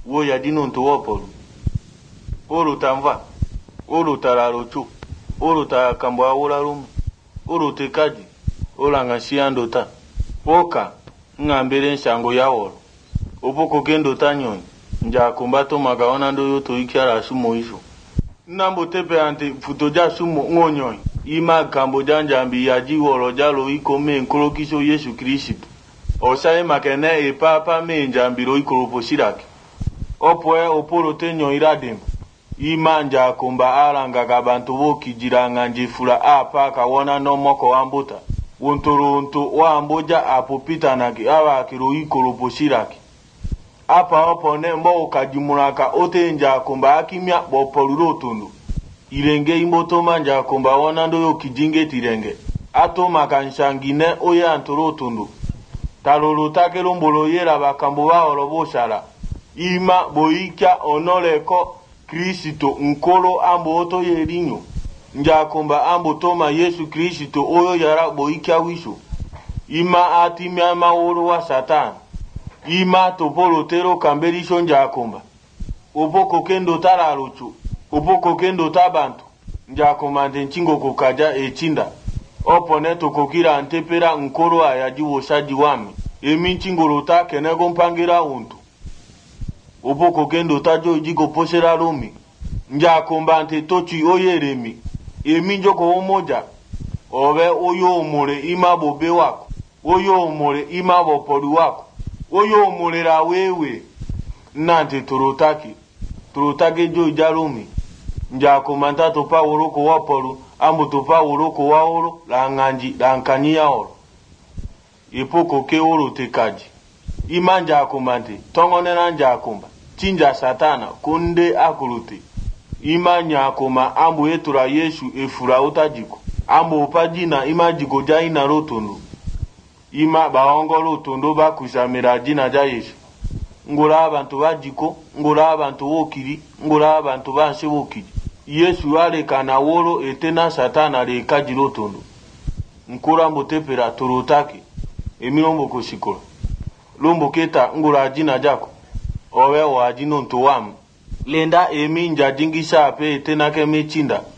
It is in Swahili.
wo ya dino nto wopolu oro tamva oro tararocho oro ta kambo awora rum oro tekaji ola ngasiando ta oka ngambere nshango yawolo opoko kendo tanyon nja kumbato magaona ndo yoto ikiara sumo iso nambo tepe ante futoja sumo ngonyon ima kambo janjambi yaji woro jalo iko me nkolokiso Yesu Kristo osaye makene e papa me njambiro ikoropo shiraki opoe oporo tenyo iradem ima nja kumba alanga gabantu woki jiranga njifula apa kawona no moko ambuta wontoronto wa amboja apopita nagi awa kiro ikoropo shiraki apa opone mbo kajimuraka otenja kumba akimya bopoluro tundu irenge imboto manja kumba wonando yo kijinge tirenge ato makanshangine oya antoro tundu talolo takelo mbolo yera bakambo ba oroboshala ima boika onoleko Kristo nkolo ambo oto yerinyo njakumba ambo toma Yesu Kristo oyo yara boika wisho ima atimya maworo wa Satan ima topolo tero kamberisho njakumba opoko kendo tararuchu opoko kendo tabantu njakumba nchingo kokaja echinda opone tokokira antepera nkolo ayajiwo shaji wami emi nchingolo ta kenego mpangira untu opoko kendo tajo jigo posera rumi njakumba ante tochi oyeremi emi njoko omoja owe oyo omore ima bobe wako oyo omore ima bopori wako oyo omorera wewe nante torotake jo jarumi njakumba ntato pa woroko waporu ambo topa woroko waoro la nganji la nkanyi yaoro ipoko ke oro tekaji ima njakumba nte tongonera njakumba chinja Satana kunde akulute ima nyakoma ambo etura Yesu efura utajiko ambo upajina ima jiko jaina rotondo ima baongolo tondo bakushamira jina ja Yesu ngura abantu bajiko ngura abantu wokiri ngura abantu banse wokiri Yesu ale kana woro etena Satana le kajiro tondo nkura mbotepera torotake emilombo koshikola lombo keta ngura jina jako owe wa jino ntowamu lenda emi njajingisha ape etena ke mechinda